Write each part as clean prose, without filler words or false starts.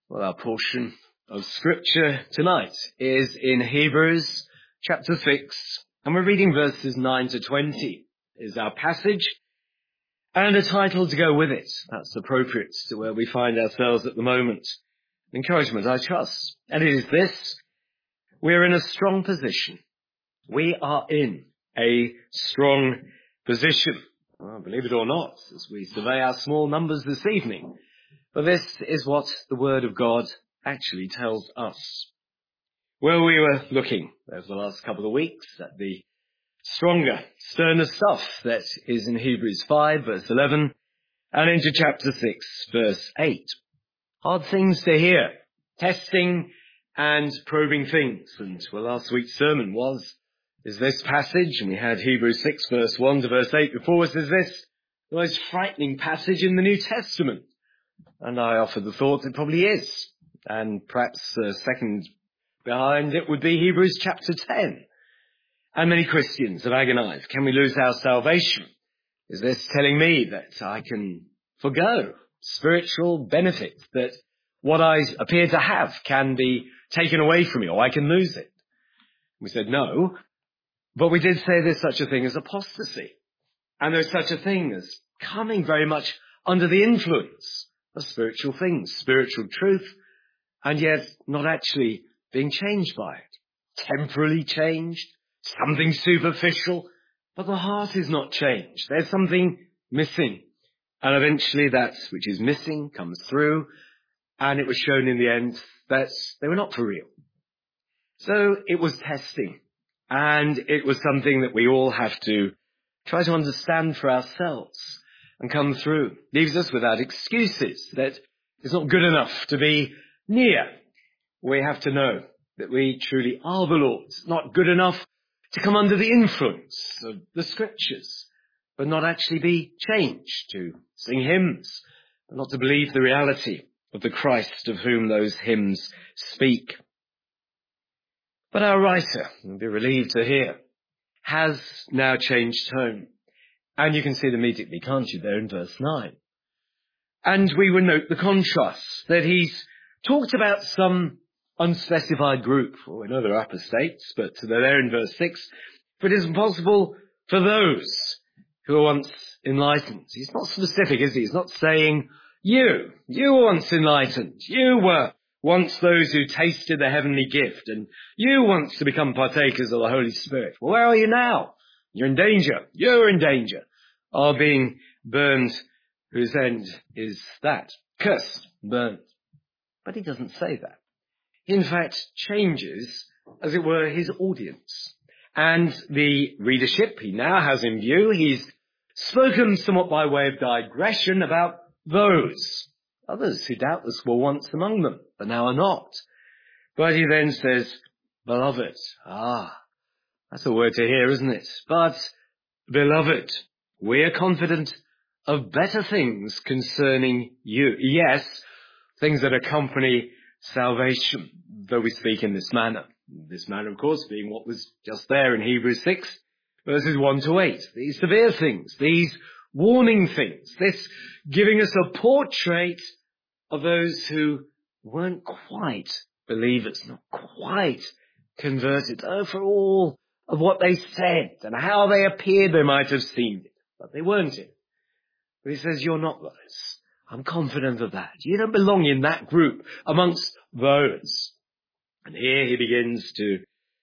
Well, our portion of Scripture tonight is in Hebrews chapter 6, and we're reading verses 9 to 20 is our passage, and a title to go with it. That's appropriate to where we find ourselves at the moment. Encouragement, I trust. And it is this: we're in a strong position. We are in a strong position. Well, believe it or not, as we survey our small numbers this evening, but this is what the Word of God actually tells us. Well, we were looking over the last couple of weeks at the stronger, sterner stuff that is in Hebrews 5, verse 11, and into chapter 6, verse 8. Hard things to hear, testing and probing things. And well, last week's sermon is this passage, and we had Hebrews 6, verse 1 to verse 8 before us. Is this the most frightening passage in the New Testament? And I offered the thought it probably is. And perhaps second behind it would be Hebrews chapter 10. And many Christians have agonized. Can we lose our salvation? Is this telling me that I can forgo spiritual benefits, that what I appear to have can be taken away from me, or I can lose it? We said no, but we did say there's such a thing as apostasy. And there's such a thing as coming very much under the influence of spiritual things, spiritual truth, and yet not actually being changed by it. Temporarily changed, something superficial, but the heart is not changed. There's something missing. And eventually that which is missing comes through, and it was shown in the end that they were not for real. So it was testing, and it was something that we all have to try to understand for ourselves and come through. Leaves us without excuses that it's not good enough to be near. We have to know that we truly are the Lord's. It's not good enough to come under the influence of the Scriptures, but not actually be changed, to sing hymns, but not to believe the reality of the Christ of whom those hymns speak. But our writer, you'll be relieved to hear, has now changed tone. And you can see it immediately, can't you, there in verse 9. And we would note the contrast, that he's talked about some unspecified group. Well, we know they're apostates, but they're there in verse 6. But it is impossible for those who were once enlightened. He's not specific, is he? He's not saying, you were once enlightened. You were once those who tasted the heavenly gift, and you want to become partakers of the Holy Spirit. Well, where are you now? You're in danger. You're in danger of being burned, whose end is that. Cursed, burned. But he doesn't say that. He, in fact, changes, as it were, his audience. And the readership he now has in view, he's spoken somewhat by way of digression about those others who doubtless were once among them, but now are not. But he then says, beloved. That's a word to hear, isn't it? But, beloved, we are confident of better things concerning you. Yes, things that accompany salvation, though we speak in this manner. This manner, of course, being what was just there in Hebrews 6, verses 1 to 8. These severe things, these warning things, this giving us a portrait of those who weren't quite believers, not quite converted. Oh, for all of what they said and how they appeared, they might have seemed it, but they weren't it. But he says, you're not those. I'm confident of that. You don't belong in that group amongst those. And here he begins to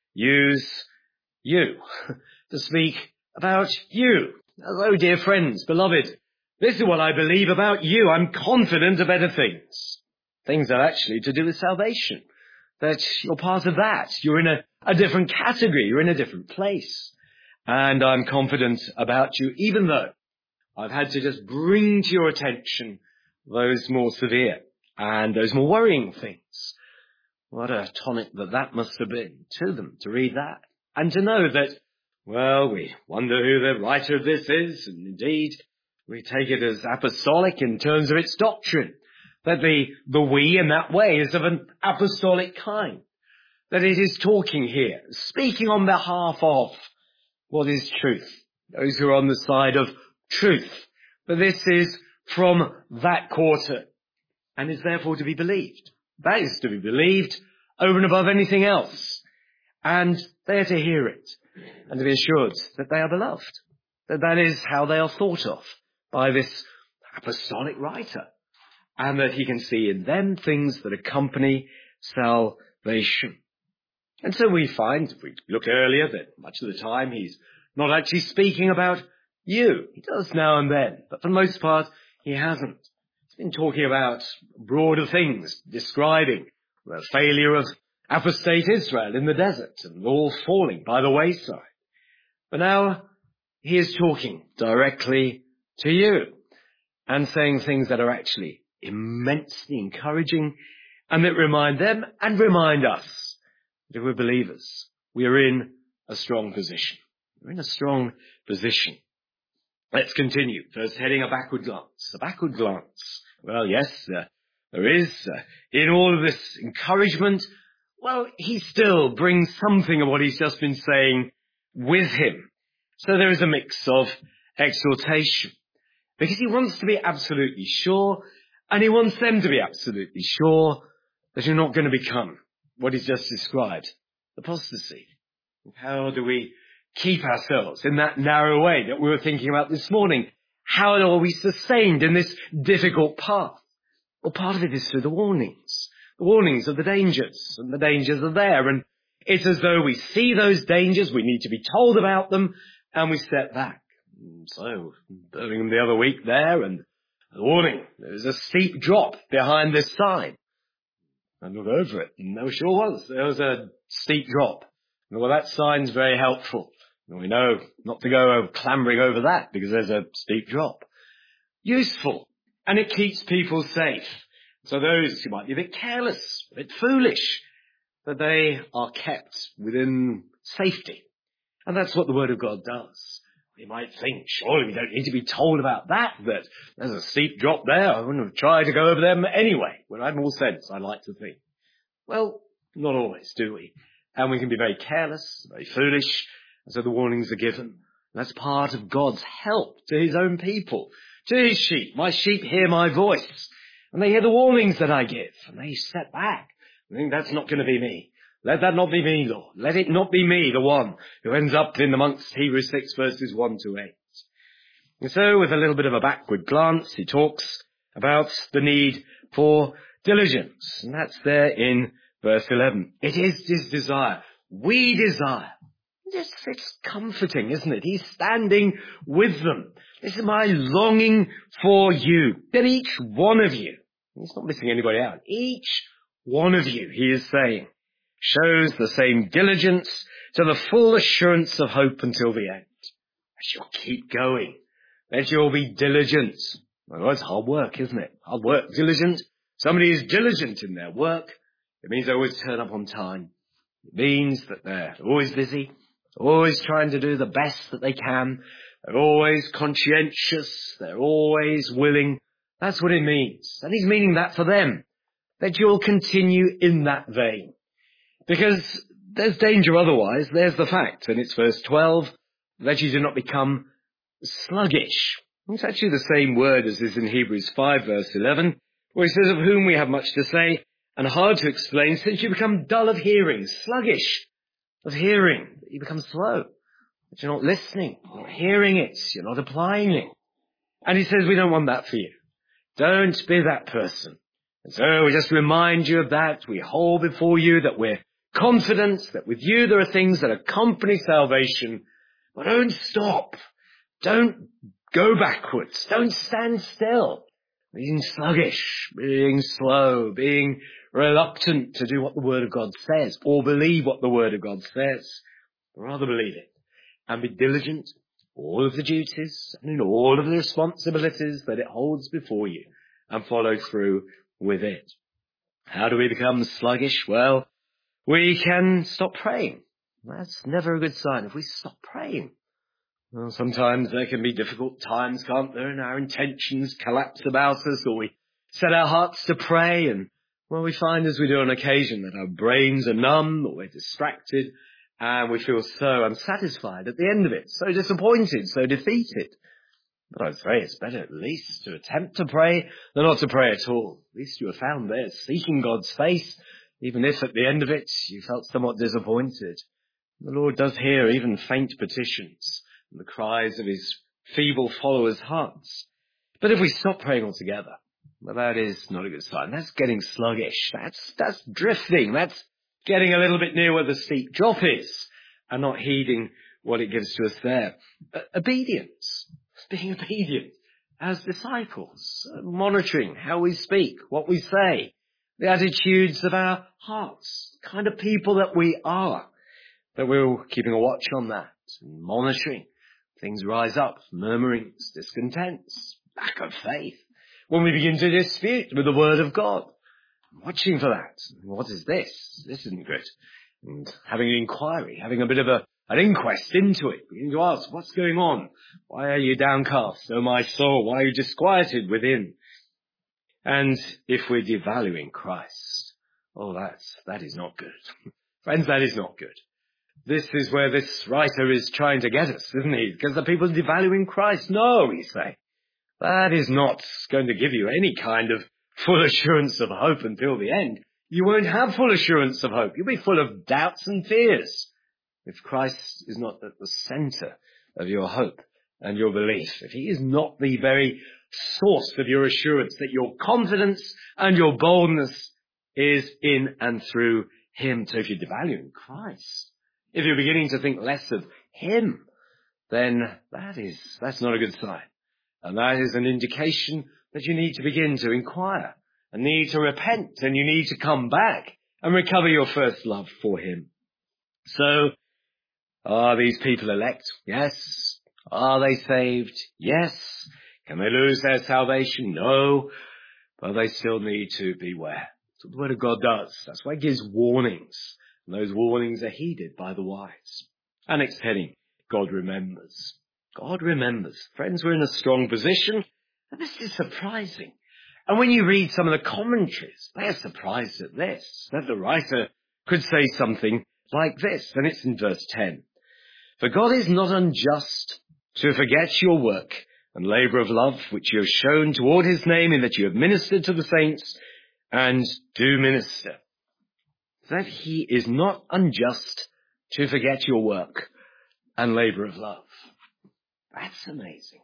use you, to speak about you. Oh, dear friends, beloved, this is what I believe about you. I'm confident of better things. Things that are actually to do with salvation. That you're part of that. You're in a different category. You're in a different place. And I'm confident about you, even though I've had to just bring to your attention those more severe and those more worrying things. What a tonic that must have been to them, to read that. And to know that, well, we wonder who the writer of this is, and indeed, we take it as apostolic in terms of its doctrine. That the we in that way is of an apostolic kind. That it is talking here, speaking on behalf of what is truth. Those who are on the side of truth. But this is from that quarter and is therefore to be believed. That is to be believed over and above anything else. And they are to hear it and to be assured that they are beloved, that is how they are thought of by this apostolic writer, and that he can see in them things that accompany salvation. And so we find, if we look earlier, that much of the time he's not actually speaking about you. He does now and then, but for the most part, he hasn't. He's been talking about broader things, describing the failure of apostate Israel in the desert and all falling by the wayside. But now he is talking directly to you and saying things that are actually immensely encouraging and that remind them and remind us that if we're believers, we are in a strong position. We're in a strong position. Let's continue. First, heading a backward glance. A backward glance. Well, yes, there is in all of this encouragement. Well, he still brings something of what he's just been saying with him. So there is a mix of exhortation, because he wants to be absolutely sure, and he wants them to be absolutely sure that you're not going to become what he's just described, apostasy. How do we keep ourselves in that narrow way that we were thinking about this morning? How are we sustained in this difficult path? Well, part of it is through the warnings of the dangers, and the dangers are there, and it's as though we see those dangers, we need to be told about them, and we step back. So, Birmingham the other week there, and the warning, there's a steep drop behind this sign. I looked over it, and there sure was. There was a steep drop. Well, that sign's very helpful. We know not to go clambering over that because there's a steep drop. Useful. And it keeps people safe. So those who might be a bit careless, a bit foolish, that they are kept within safety. And that's what the Word of God does. We might think, surely we don't need to be told about that there's a steep drop there. I wouldn't have tried to go over them anyway. Would have had more sense, I like to think. Well, not always, do we? And we can be very careless, very foolish, and so the warnings are given. That's part of God's help to his own people, to his sheep. My sheep hear my voice, and they hear the warnings that I give, and they step back. I think that's not going to be me. Let that not be me, Lord. Let it not be me, the one who ends up in amongst Hebrews 6 verses 1 to 8. And so with a little bit of a backward glance, he talks about the need for diligence. And that's there in verse 11. It is his desire. We desire. It's comforting, isn't it? He's standing with them. This is my longing for you. That each one of you, he's not missing anybody out, each one of you, he is saying, shows the same diligence to the full assurance of hope until the end. That you'll keep going. That you'll be diligent. Well, it's hard work, isn't it? Hard work, diligent. Somebody is diligent in their work. It means they always turn up on time. It means that they're always busy, always trying to do the best that they can. They're always conscientious. They're always willing. That's what it means. And he's meaning that for them, that you'll continue in that vein. Because there's danger otherwise. There's the fact, and it's verse 12, that you do not become sluggish. It's actually the same word as is in Hebrews 5 verse 11, where he says, of whom we have much to say and hard to explain, since you become dull of hearing, sluggish of hearing. You become slow, that you're not listening, you're not hearing it, you're not applying it. And he says, we don't want that for you. Don't be that person. And so we just remind you of that. We hold before you that we're confident that with you there are things that accompany salvation. But don't stop. Don't go backwards. Don't stand still. Being sluggish, being slow, being reluctant to do what the Word of God says or believe what the Word of God says. Rather believe it and be diligent in all of the duties and in all of the responsibilities that it holds before you and follow through with it. How do we become sluggish? Well, we can stop praying. That's never a good sign if we stop praying. Well, sometimes there can be difficult times, can't there, and our intentions collapse about us, or we set our hearts to pray, and well, we find as we do on occasion that our brains are numb, or we're distracted, and we feel so unsatisfied at the end of it, so disappointed, so defeated. But I'd say it's better at least to attempt to pray than not to pray at all. At least you were found there seeking God's face, even if at the end of it you felt somewhat disappointed. The Lord does hear even faint petitions and the cries of his feeble followers' hearts. But if we stop praying altogether, well, that is not a good sign. That's getting sluggish. That's drifting. That's getting a little bit near where the steep drop is and not heeding what it gives to us there. Obedience. Being obedient as disciples, monitoring how we speak, what we say, the attitudes of our hearts, the kind of people that we are, that we're keeping a watch on that, and monitoring. Things rise up, murmurings, discontents, lack of faith. When we begin to dispute with the Word of God, watching for that. What is this? This isn't good. And having an inquiry, having a bit of an inquest into it, beginning to ask, what's going on? Why are you downcast, O my soul? Why are you disquieted within? And if we're devaluing Christ, that is not good. Friends, that is not good. This is where this writer is trying to get us, isn't he? Because the people are devaluing Christ. No, we say. That is not going to give you any kind of full assurance of hope until the end. You won't have full assurance of hope. You'll be full of doubts and fears if Christ is not at the center of your hope and your belief. If he is not the very source of your assurance, that your confidence and your boldness is in and through him. So if you're devaluing Christ, if you're beginning to think less of him, then that's not a good sign. And that is an indication that you need to begin to inquire and need to repent, and you need to come back and recover your first love for him. So, are these people elect? Yes. Are they saved? Yes. Can they lose their salvation? No. But they still need to beware. That's what the Word of God does. That's why it gives warnings. And those warnings are heeded by the wise. Our next heading, God remembers. God remembers. Friends, we're in a strong position. And this is surprising. And when you read some of the commentaries, they're surprised at this, that the writer could say something like this. And it's in verse 10. For God is not unjust to forget your work and labour of love, which you have shown toward his name, in that you have ministered to the saints and do minister. That he is not unjust to forget your work and labour of love. That's amazing.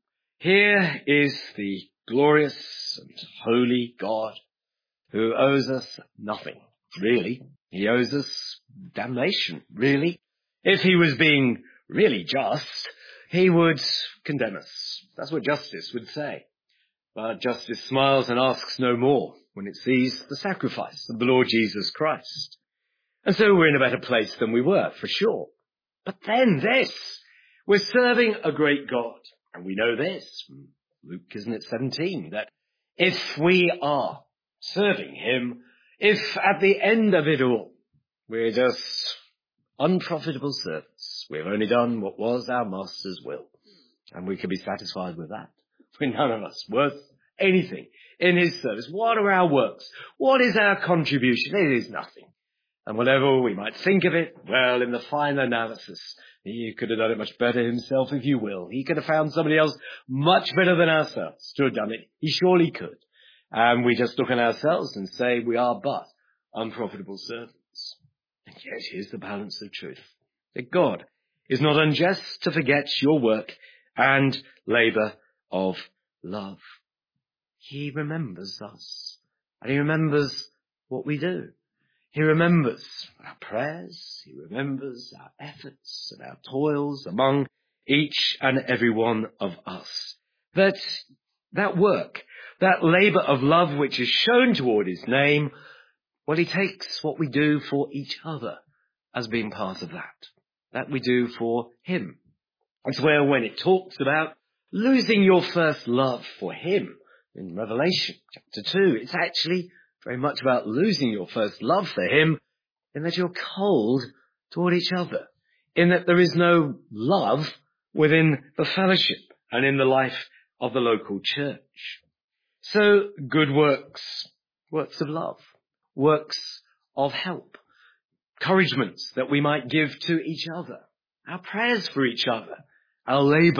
Here is the glorious and holy God who owes us nothing, really. He owes us damnation, really. If he was being really just, he would condemn us. That's what justice would say. But justice smiles and asks no more when it sees the sacrifice of the Lord Jesus Christ. And so we're in a better place than we were, for sure. But then this, we're serving a great God. And we know this from Luke, isn't it, 17, that if we are serving him, if at the end of it all, we're just unprofitable servants, we've only done what was our master's will, and we can be satisfied with that. We're none of us worth anything in his service. What are our works? What is our contribution? It is nothing. And whatever we might think of it, well, in the final analysis, he could have done it much better himself, if you will. He could have found somebody else much better than ourselves to have done it. He surely could. And we just look at ourselves and say we are but unprofitable servants. And yet here's the balance of truth. That God is not unjust to forget your work and labour of love. He remembers us. And he remembers what we do. He remembers our prayers, he remembers our efforts and our toils among each and every one of us. That work, that labour of love which is shown toward his name, well, he takes what we do for each other as being part of that we do for him. It's where when it talks about losing your first love for him in Revelation chapter 2, it's actually very much about losing your first love for him, in that you're cold toward each other, in that there is no love within the fellowship and in the life of the local church. So good works, works of love, works of help, encouragements that we might give to each other, our prayers for each other, our labour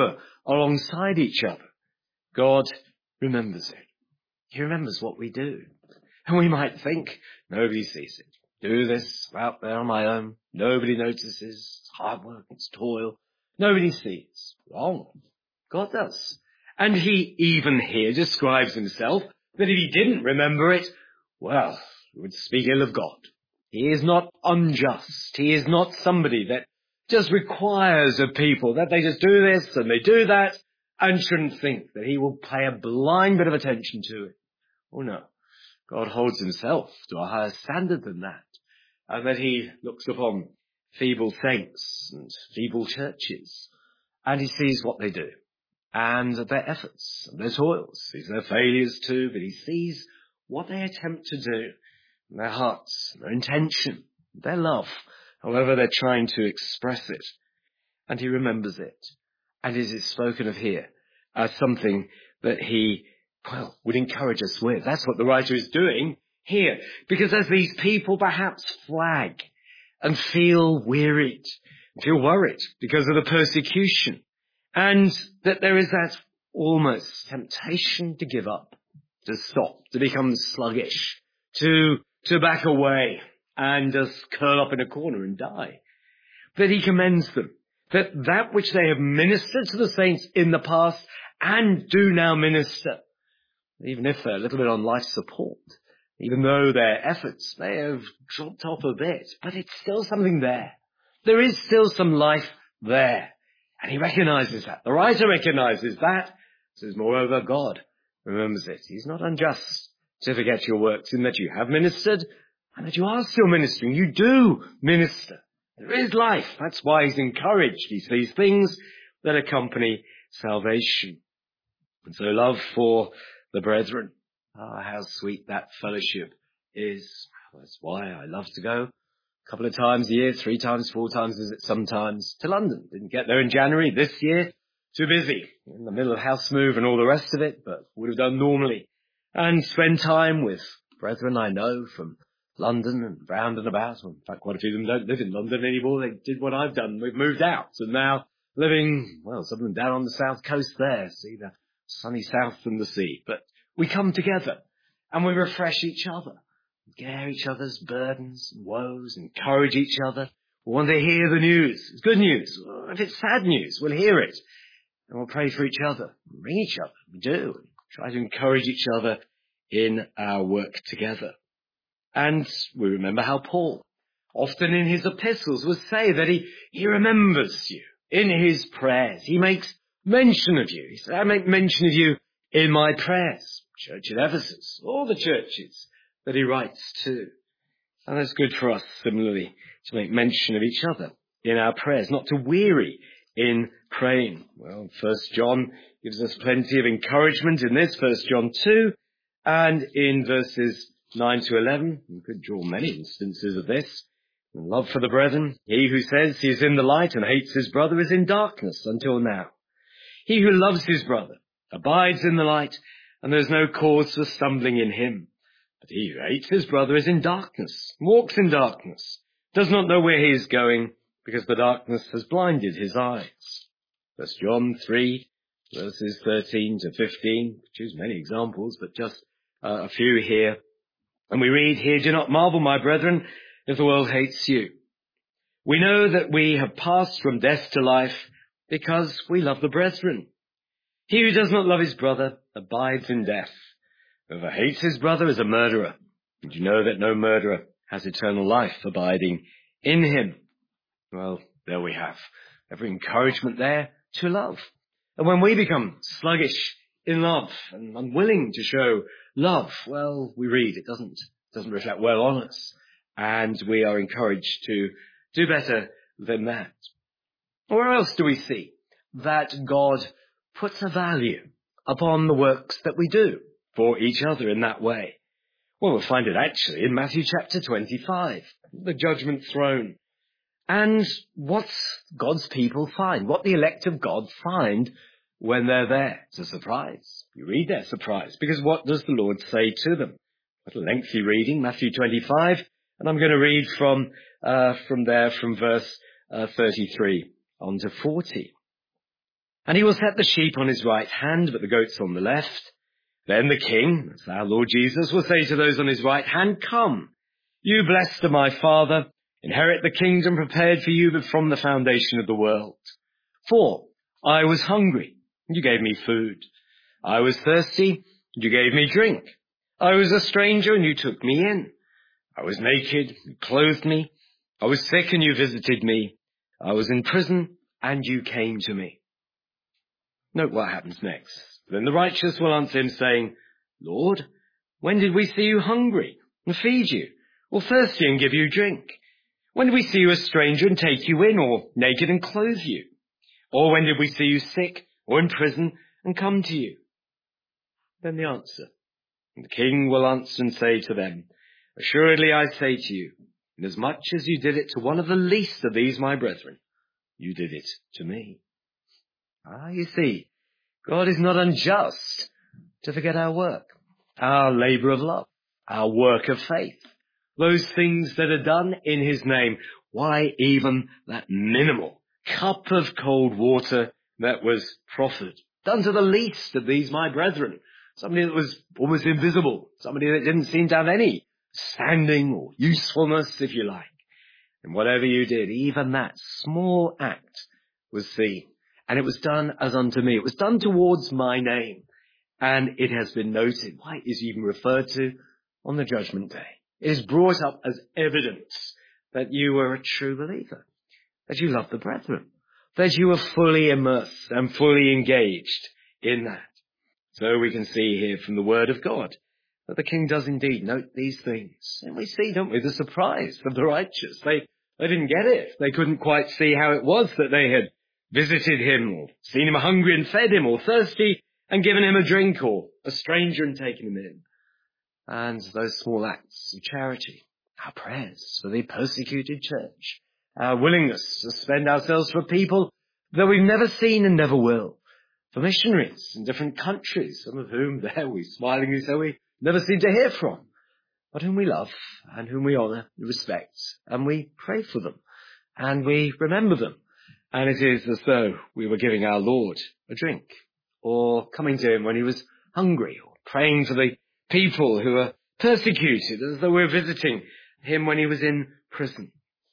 alongside each other, God remembers it. He remembers what we do. And we might think, nobody sees it. Do this out there on my own. Nobody notices. It's hard work. It's toil. Nobody sees. Wrong. God does. And he even here describes himself that if he didn't remember it, well, he would speak ill of God. He is not unjust. He is not somebody that just requires of people that they just do this and they do that and shouldn't think that he will pay a blind bit of attention to it. Oh no. God holds himself to a higher standard than that, and that he looks upon feeble saints and feeble churches, and he sees what they do, and their efforts, and their toils, sees their failures too, but he sees what they attempt to do, and their hearts, their intention, their love, however they're trying to express it, and he remembers it, and it is spoken of here as something that he would encourage us with. That's what the writer is doing here. Because as these people perhaps flag and feel wearied, feel worried because of the persecution, and that there is that almost temptation to give up, to stop, to become sluggish, to back away and just curl up in a corner and die, that he commends them, that which they have ministered to the saints in the past and do now minister, even if they're a little bit on life support, even though their efforts may have dropped off a bit, but it's still something there. There is still some life there. And he recognizes that. The writer recognizes that. Says, moreover, God remembers it. He's not unjust to forget your works in that you have ministered and that you are still ministering. You do minister. There is life. That's why he's encouraged. He sees things that accompany salvation. And so love for the brethren. How sweet that fellowship is. That's why I love to go a couple of times a year, 3 times, 4 times, sometimes to London. Didn't get there in January this year. Too busy in the middle of house move and all the rest of it, but would have done normally. And spend time with brethren I know from London and round and about. In fact, quite a few of them don't live in London anymore. They did what I've done. We've moved out and now living, some of them down on the south coast there. See the sunny south and the sea. But we come together and we refresh each other, bear each other's burdens and woes, encourage each other. We want to hear the news. It's good news. If it's sad news, we'll hear it. And we'll pray for each other, ring each other. We do. Try to encourage each other in our work together. And we remember how Paul, often in his epistles, would say that he remembers you in his prayers. He makes mention of you. He said, I make mention of you in my prayers. Church at Ephesus, all the churches that he writes to. And that's good for us, similarly, to make mention of each other in our prayers, not to weary in praying. Well, 1 John gives us plenty of encouragement in this, 1 John 2, and in verses 9 to 11. You could draw many instances of this. Love for the brethren. He who says he is in the light and hates his brother is in darkness until now. He who loves his brother abides in the light, and there is no cause for stumbling in him. But he who hates his brother is in darkness, walks in darkness, does not know where he is going, because the darkness has blinded his eyes. 1 John 3, verses 13 to 15. Choose many examples, but just a few here. And we read here, do not marvel, my brethren, if the world hates you. We know that we have passed from death to life because we love the brethren. He who does not love his brother abides in death. Whoever hates his brother is a murderer. And you know that no murderer has eternal life abiding in him. Well, there we have every encouragement there to love. And when we become sluggish in love and unwilling to show love, well, we read it doesn't reflect well on us. And we are encouraged to do better than that. Where else do we see that God puts a value upon the works that we do for each other in that way? Well, we'll find it actually in Matthew chapter 25, the judgment throne. And what God's people find, what the elect of God find when they're there. It's a surprise. You read their surprise, because what does the Lord say to them? A lengthy reading, Matthew 25, and I'm going to read from verse 33 on to 40. And he will set the sheep on his right hand, but the goats on the left. Then the king, that's our Lord Jesus, will say to those on his right hand, Come, you blessed of my Father, inherit the kingdom prepared for you from the foundation of the world. For I was hungry, and you gave me food. I was thirsty, and you gave me drink. I was a stranger, and you took me in. I was naked, and clothed me. I was sick, and you visited me. I was in prison, and you came to me. Note what happens next. Then the righteous will answer him, saying, Lord, when did we see you hungry and feed you, or thirsty and give you drink? When did we see you a stranger and take you in, or naked and clothe you? Or when did we see you sick or in prison and come to you? Then the answer. And the king will answer and say to them, Assuredly I say to you, inasmuch as you did it to one of the least of these my brethren, you did it to me. You see, God is not unjust to forget our work, our labour of love, our work of faith, those things that are done in his name. Why, even that minimal cup of cold water that was proffered, done to the least of these my brethren, somebody that was almost invisible, somebody that didn't seem to have any standing or usefulness, if you like. And whatever you did, even that small act was seen. And it was done as unto me. It was done towards my name. And it has been noted. Why? It is even referred to on the judgment day. It is brought up as evidence that you were a true believer, that you love the brethren, that you were fully immersed and fully engaged in that. So we can see here from the word of God that the king does indeed note these things. And we see, don't we, the surprise of the righteous. They didn't get it. They couldn't quite see how it was that they had visited him, or seen him hungry and fed him, or thirsty and given him a drink, or a stranger and taken him in. And those small acts of charity, our prayers for the persecuted church, our willingness to spend ourselves for people that we've never seen and never will, for missionaries in different countries, some of whom there we smilingly say we never seem to hear from, but whom we love and whom we honour and respect, and we pray for them and we remember them. And it is as though we were giving our Lord a drink, or coming to him when he was hungry, or praying for the people who were persecuted, as though we were visiting him when he was in prison.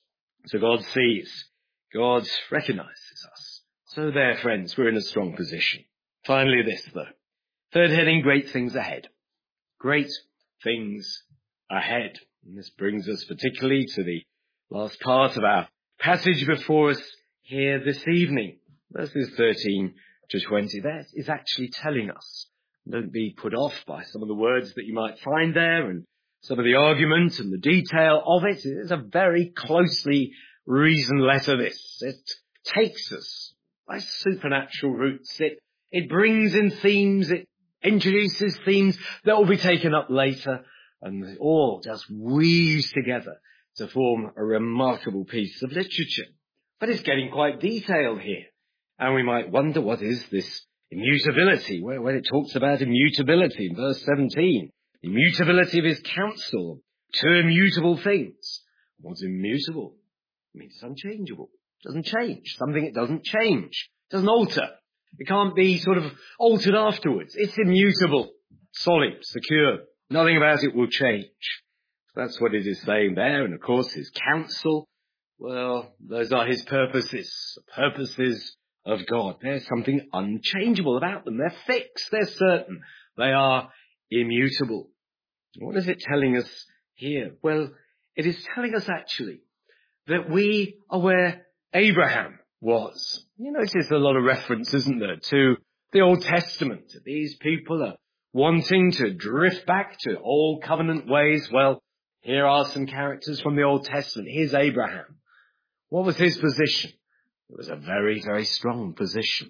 So God sees, God recognises us. So there, friends, we're in a strong position. Finally this, though. Third heading, great things ahead. Great things ahead. And this brings us particularly to the last part of our passage before us here this evening. Verses 13 to 20. That is actually telling us. Don't be put off by some of the words that you might find there and some of the argument and the detail of it. It is a very closely reasoned letter, this. It takes us by supernatural routes. It brings in themes, it introduces themes that will be taken up later, and it all just weaves together to form a remarkable piece of literature. But it's getting quite detailed here. And we might wonder, what is this immutability? When it talks about immutability in verse 17, immutability of his counsel, two immutable things. What's immutable? It means it's unchangeable. It doesn't change. Something it doesn't change. It doesn't alter. It can't be sort of altered afterwards. It's immutable, solid, secure. Nothing about it will change. That's what it is saying there. And of course, his counsel, well, those are his purposes, the purposes of God. There's something unchangeable about them. They're fixed. They're certain. They are immutable. What is it telling us here? Well, it is telling us actually that we are where Abraham was. You notice a lot of reference, isn't there, to the Old Testament. These people are wanting to drift back to old covenant ways. Well, here are some characters from the Old Testament. Here's Abraham. What was his position? It was a very, very strong position.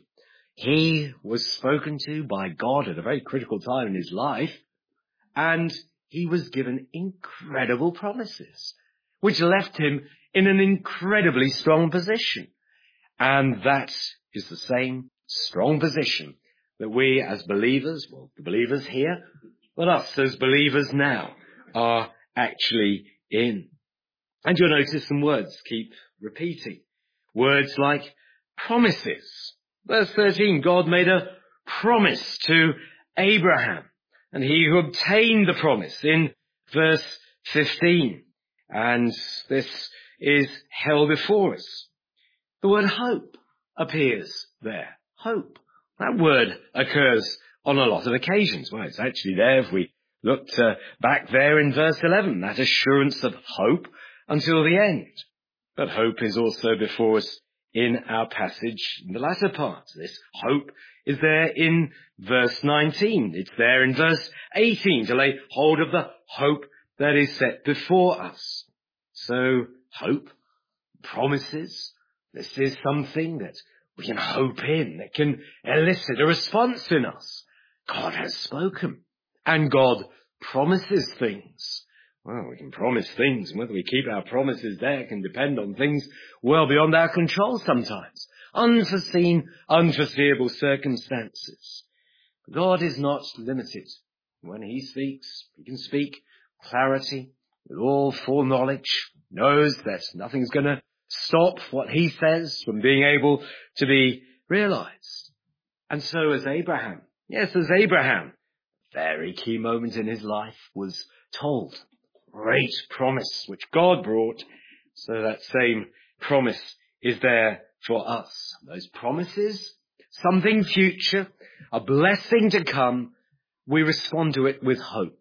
He was spoken to by God at a very critical time in his life, and he was given incredible promises, which left him in an incredibly strong position. And that is the same strong position that we as believers, well, the believers here, but us as believers now, are actually in. And you'll notice some words keep repeating. Words like promises, Verse 13, God made a promise to Abraham, and he who obtained the promise in verse 15. And this is held before us. The word hope appears there. Hope. That word occurs on a lot of occasions. Well, it's actually there if we looked back there in verse 11, that assurance of hope until the end. But hope is also before us in our passage in the latter part. This hope is there in verse 19. It's there in verse 18 to lay hold of the hope that is set before us. So hope, promises, this is something that we can hope in, that can elicit a response in us. God has spoken, and God promises things. Well, we can promise things, and whether we keep our promises there can depend on things well beyond our control sometimes. Unforeseen, unforeseeable circumstances. God is not limited. When he speaks, he can speak clarity with all foreknowledge, knows that nothing's going to stop what he says from being able to be realized. And so as Abraham, very key moment in his life was told. Great promise which God brought. So that same promise is there for us. Those promises, something future, a blessing to come, we respond to it with hope.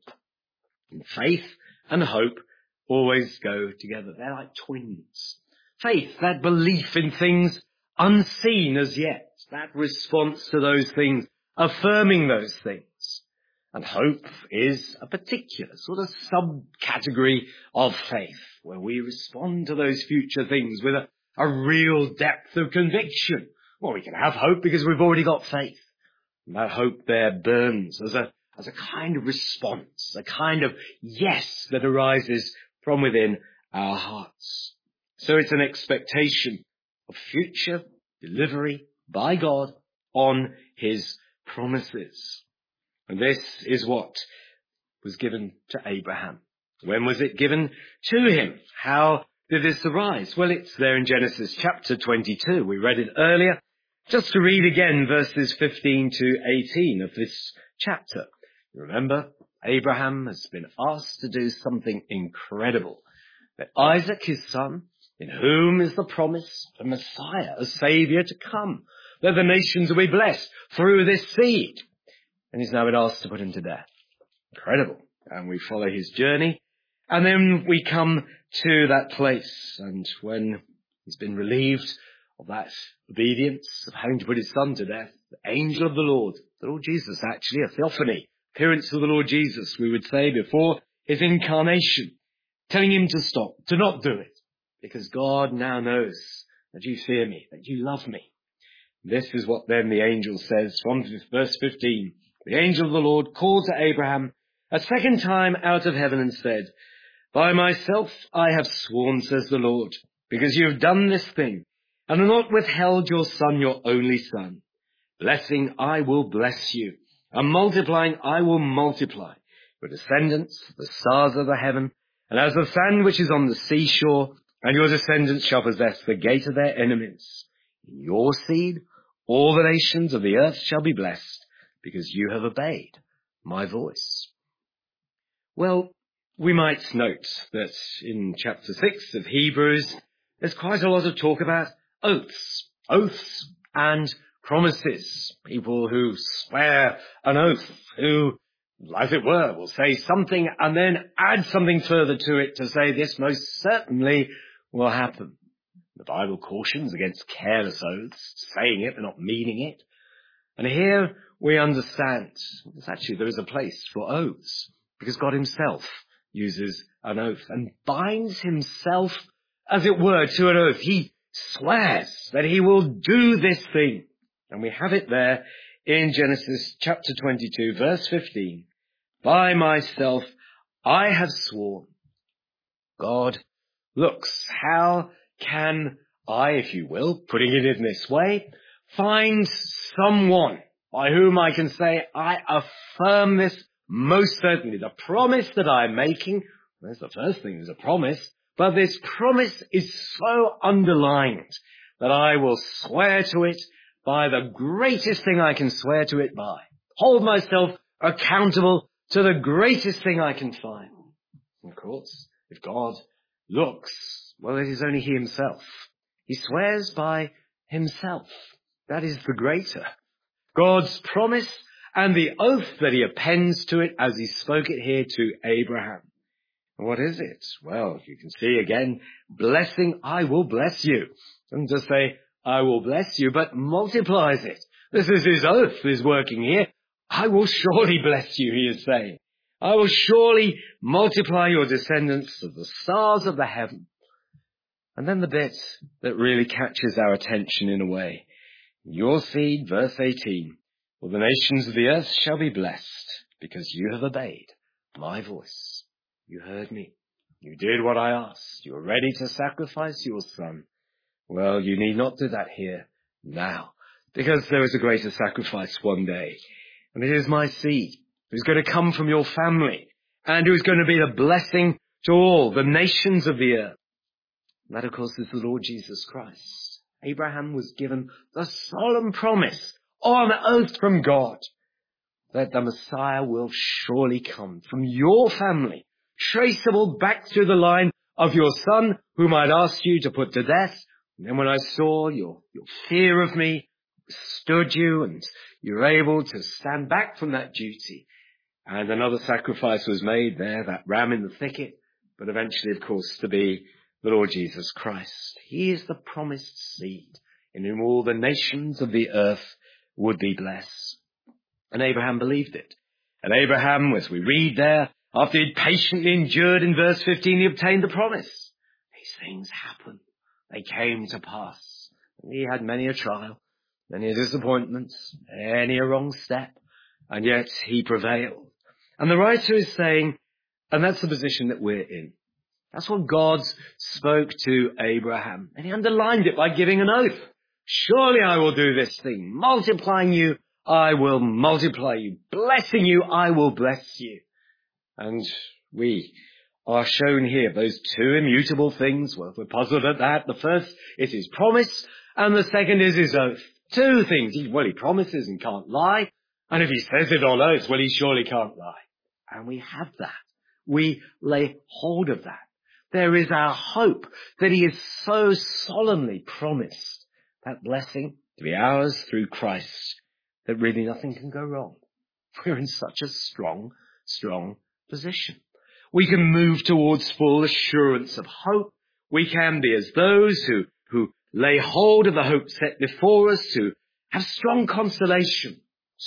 And faith and hope always go together. They're like twins. Faith, that belief in things unseen as yet, that response to those things, affirming those things. And hope is a particular sort of subcategory of faith, where we respond to those future things with a real depth of conviction. Well, we can have hope because we've already got faith. And that hope there burns as a kind of response, a kind of yes that arises from within our hearts. So it's an expectation of future delivery by God on his promises. And this is what was given to Abraham. When was it given to him? How did this arise? Well, it's there in Genesis chapter 22. We read it earlier. Just to read again verses 15 to 18 of this chapter. Remember, Abraham has been asked to do something incredible. That Isaac, his son, in whom is the promise of Messiah, a Saviour to come, that the nations will be blessed through this seed. And he's now been asked to put him to death. Incredible. And we follow his journey. And then we come to that place. And when he's been relieved of that obedience, of having to put his son to death, the angel of the Lord Jesus actually, a theophany, appearance of the Lord Jesus, we would say, before his incarnation, telling him to stop, to not do it, because God now knows that you fear me, that you love me. This is what then the angel says from verse 15. The angel of the Lord called to Abraham a second time out of heaven and said, By myself I have sworn, says the Lord, because you have done this thing, and have not withheld your son, your only son. Blessing I will bless you, and multiplying I will multiply your descendants, the stars of the heaven, and as the sand which is on the seashore, and your descendants shall possess the gate of their enemies. In your seed all the nations of the earth shall be blessed, because you have obeyed my voice. Well, we might note that in chapter 6 of Hebrews, there's quite a lot of talk about oaths and promises. People who swear an oath, who, as it were, will say something and then add something further to it to say this most certainly will happen. The Bible cautions against careless oaths, saying it but not meaning it. And here we understand that there is a place for oaths, because God himself uses an oath and binds himself, as it were, to an oath. He swears that he will do this thing. And we have it there in Genesis chapter 22, verse 15. By myself I have sworn. God looks, how can I, if you will, putting it in this way, find someone by whom I can say, I affirm this most certainly. The promise that I'm making, that's the first thing, is a promise, but this promise is so underlined that I will swear to it by the greatest thing I can swear to it by. Hold myself accountable to the greatest thing I can find. Of course, if God looks, well, it is only he himself. He swears by himself. That is the greater. God's promise and the oath that he appends to it as he spoke it here to Abraham. What is it? Well, you can see again, blessing, I will bless you. Doesn't just say, I will bless you, but multiplies it. This is his oath is working here. I will surely bless you, he is saying. I will surely multiply your descendants of the stars of the heaven. And then the bit that really catches our attention in a way. Your seed, verse 18, well, the nations of the earth shall be blessed because you have obeyed my voice. You heard me. You did what I asked. You were ready to sacrifice your son. Well, you need not do that here now, because there is a greater sacrifice one day. And it is my seed who's going to come from your family and who's going to be a blessing to all the nations of the earth. And that, of course, is the Lord Jesus Christ. Abraham was given the solemn promise on oath from God that the Messiah will surely come from your family, traceable back through the line of your son, whom I'd asked you to put to death. And then when I saw your fear of me, stood you, and you were able to stand back from that duty. And another sacrifice was made there, that ram in the thicket, but eventually, of course, to be the Lord Jesus Christ. He is the promised seed in whom all the nations of the earth would be blessed. And Abraham believed it. And Abraham, as we read there, after he'd patiently endured in verse 15, he obtained the promise. These things happened. They came to pass. And he had many a trial, many a disappointment, many a wrong step, and yet he prevailed. And the writer is saying, and that's the position that we're in. That's what God spoke to Abraham. And he underlined it by giving an oath. Surely I will do this thing. Multiplying you, I will multiply you. Blessing you, I will bless you. And we are shown here those two immutable things. Well, if we're puzzled at that, the first is his promise, and the second is his oath. Two things. Well, he promises and can't lie. And if he says it on oath, well, he surely can't lie. And we have that. We lay hold of that. There is our hope that he has so solemnly promised that blessing to be ours through Christ that really nothing can go wrong. We're in such a strong position. We can move towards full assurance of hope. We can be as those who lay hold of the hope set before us, who have strong consolation,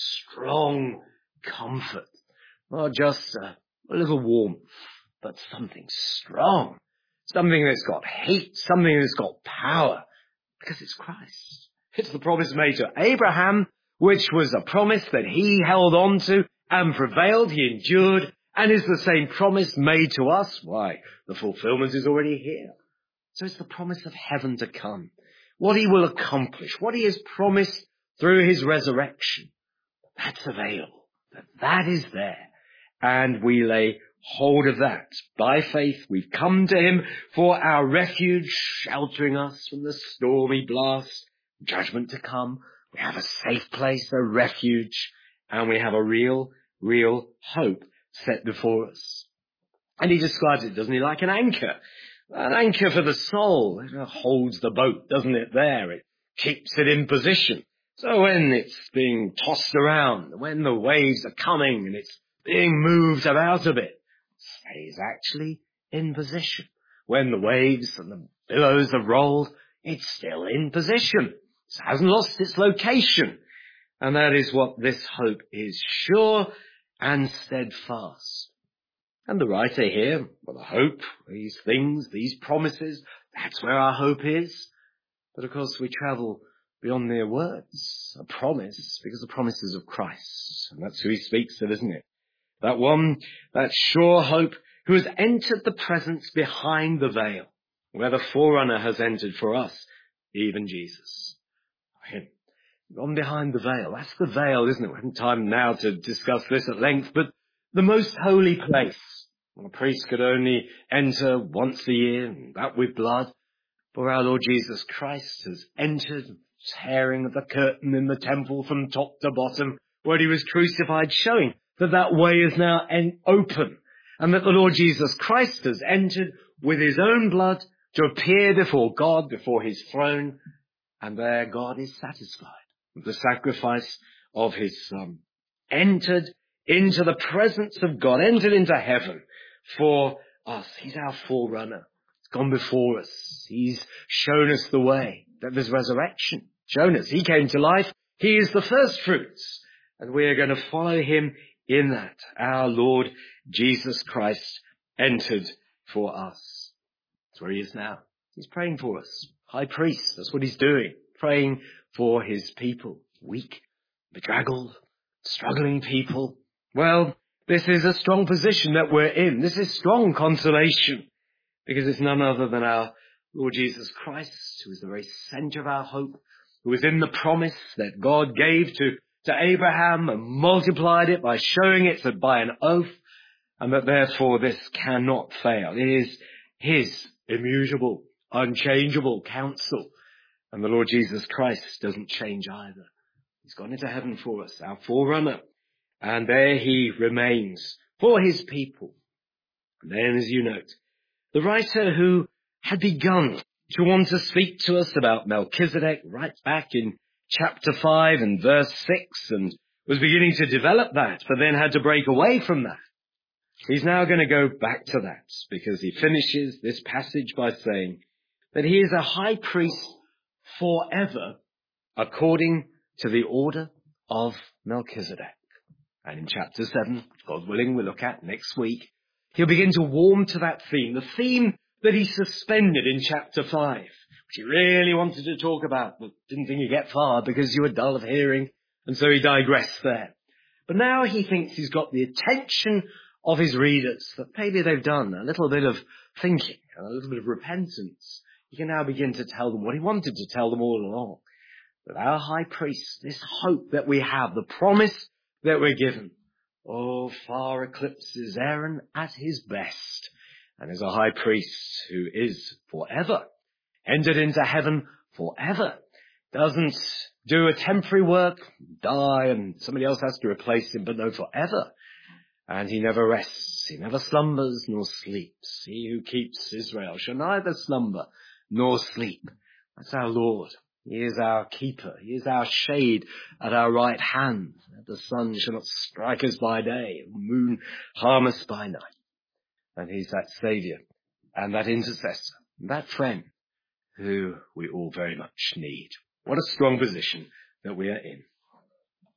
strong comfort, not just a little warmth, but something strong, something that's got heat, something that's got power, because it's Christ. It's the promise made to Abraham, which was a promise that he held on to and prevailed, he endured, and is the same promise made to us. Why? The fulfillment is already here. So it's the promise of heaven to come, what he will accomplish, what he has promised through his resurrection. That's available. That is there. And we lay hold of that. By faith, we've come to him for our refuge, sheltering us from the stormy blast, judgment to come. We have a safe place, a refuge, and we have a real hope set before us. And he describes it, doesn't he, like an anchor for the soul. It holds the boat, doesn't it, there? It keeps it in position. So when it's being tossed around, when the waves are coming and it's being moved about a bit, it stays actually in position. When the waves and the billows have rolled, it's still in position. It hasn't lost its location. And that is what this hope is, sure and steadfast. And the writer here, well, the hope, these things, these promises, that's where our hope is. But of course we travel beyond mere words, a promise, because the promise is of Christ. And that's who he speaks of, isn't it? That one, that sure hope, who has entered the presence behind the veil, where the forerunner has entered for us, even Jesus. Him. Gone behind the veil. That's the veil, isn't it? We haven't time now to discuss this at length, but the most holy place. A priest could only enter once a year, and that with blood. For our Lord Jesus Christ has entered, tearing the curtain in the temple from top to bottom where he was crucified, showing that that way is now open and that the Lord Jesus Christ has entered with his own blood to appear before God, before his throne, and there God is satisfied with the sacrifice of his Son. Entered into the presence of God, entered into heaven for us. He's our forerunner. He's gone before us. He's shown us the way, that there's resurrection. Shown us. He came to life. He is the first fruits. And we are going to follow him in that. Our Lord Jesus Christ entered for us. That's where he is now. He's praying for us. High priest, that's what he's doing. Praying for his people. Weak, bedraggled, struggling people. Well, this is a strong position that we're in. This is strong consolation, because it's none other than our Lord Jesus Christ, who is the very center of our hope, who is in the promise that God gave to Abraham and multiplied it by showing it by an oath, and that therefore this cannot fail. It is his immutable, unchangeable counsel. And the Lord Jesus Christ doesn't change either. He's gone into heaven for us, our forerunner. And there he remains for his people. And then, as you note, the writer who had begun to want to speak to us about Melchizedek right back in chapter 5 and verse 6, and was beginning to develop that, but then had to break away from that. He's now going to go back to that, because he finishes this passage by saying that he is a high priest forever, according to the order of Melchizedek. And in chapter 7, God willing, we'll look at next week, he'll begin to warm to that theme, the theme that he suspended in chapter 5, which he really wanted to talk about, but didn't think he'd get far because you were dull of hearing, and so he digressed there. But now he thinks he's got the attention of his readers, that maybe they've done a little bit of thinking, a little bit of repentance. He can now begin to tell them what he wanted to tell them all along. That our high priest, this hope that we have, the promise that we're given, far eclipses Aaron at his best, and is a high priest who is forever, entered into heaven forever, doesn't do a temporary work, die, and somebody else has to replace him, but no, forever. And he never rests, he never slumbers nor sleeps. He who keeps Israel shall neither slumber nor sleep. That's our Lord. He is our keeper. He is our shade at our right hand. The sun shall not strike us by day, and the moon harm us by night. And he's that Saviour and that intercessor, and that friend who we all very much need. What a strong position that we are in.